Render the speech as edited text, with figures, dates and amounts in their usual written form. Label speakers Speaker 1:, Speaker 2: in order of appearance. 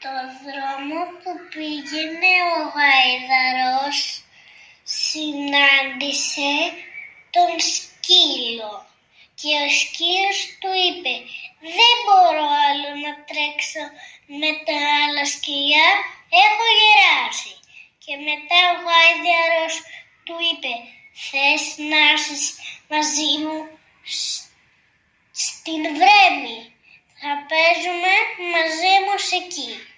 Speaker 1: Στο δρόμο που πήγαινε ο γάιδαρος συνάντησε τον σκύλο και ο σκύλος του είπε «Δεν μπορώ άλλο να τρέξω με τα άλλα σκυλιά, έχω γεράσει». Και μετά ο γάιδαρος του είπε «Θες να έρθεις μαζί μου στην Βρέμη, θα παίζουμε μαζί μου εκεί».